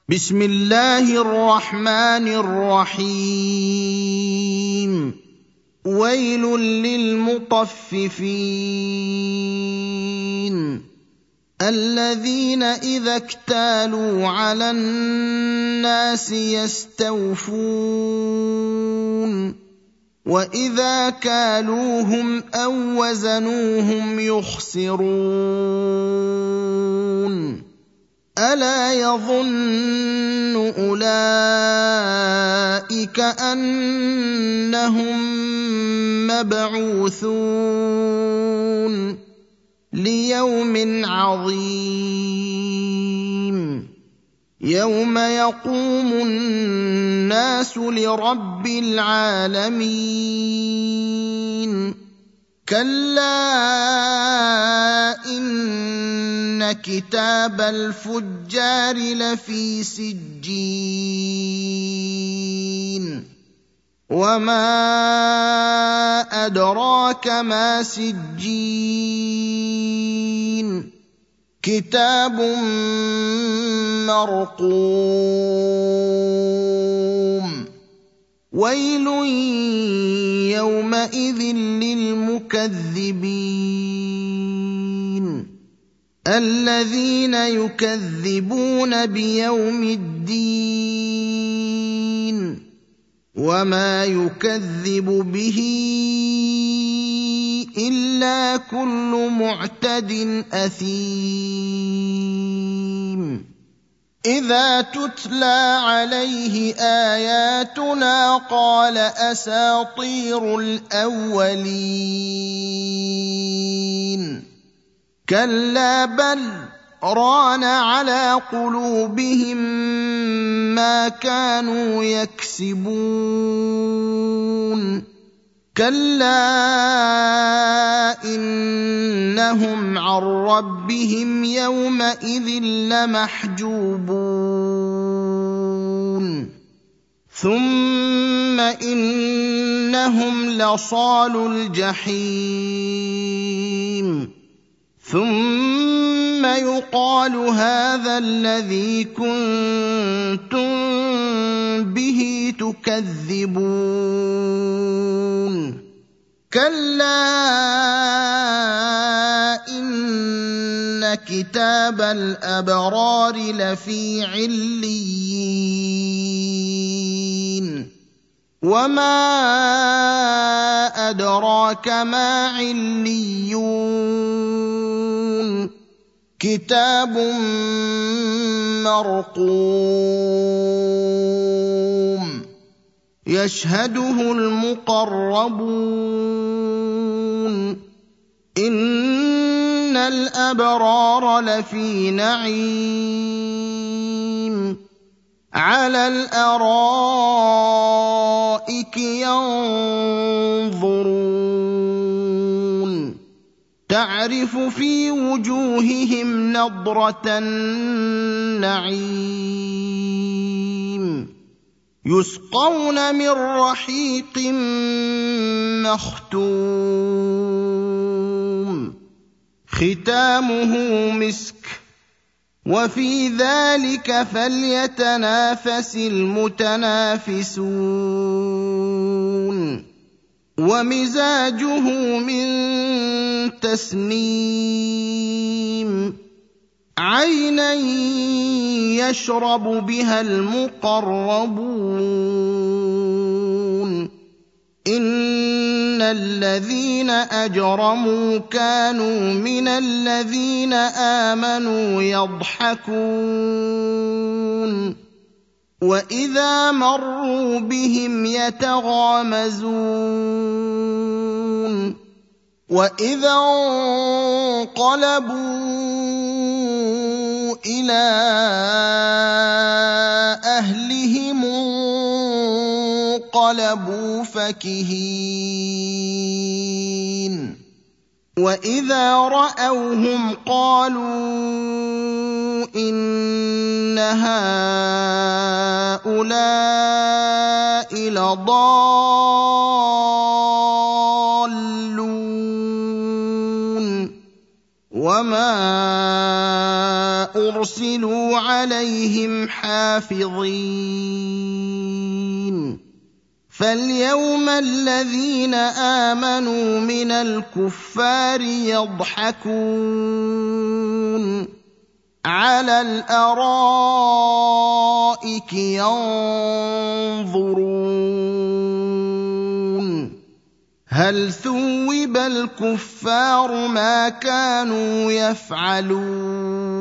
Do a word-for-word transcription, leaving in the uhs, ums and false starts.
بسم الله الرحمن الرحيم ويل للمطففين الذين إذا اكتالوا على الناس يستوفون وإذا كالوهم أو وزنوهم يخسرون ألا يظن أولئك أنهم مبعوثون ليوم عظيم يوم يقوم الناس لرب العالمين كلا إن كتاب الفجار لفي سجين وما أدراك ما سجين كتاب مرقوم ويل يومئذ للمكذبين الذين يكذبون بيوم الدين وما يكذب به إلا كل معتد أثيم إذا تتلى عليه آياتنا قال أساطير الأولين كلا بل ران على قلوبهم ما كانوا يكسبون كلا إنهم عن ربهم يومئذ لمحجوبون ثم إنهم لصالو الجحيم ثم يقال هذا الذي كنتم به تكذبون كلا إن كتاب الأبرار لفي عليين وما أدراك ما عليون كتاب مرقوم يشهده المقربون إن الأبرار لفي نعيم على الأرائك ينظرون تعرف في وجوههم نضرة النعيم يسقون من رحيق مختوم ختامه مسك وفي ذلك فليتنافس المتنافسون ومزاجه من تسنيم عينا يشرب بها المقربون إن الذين أجرموا كانوا من الذين آمنوا يضحكون وإذا مروا بهم يتغامزون وإذا انقلبوا إلى أهلهم انقلبوا فكهين وإذا رأوهم قالوا إن هؤلاء لضالون وما أرسلوا أرسلوا عليهم حافظين فاليوم الذين آمنوا من الكفار يضحكون على الأرائك ينظرون هل ثوب الكفار ما كانوا يفعلون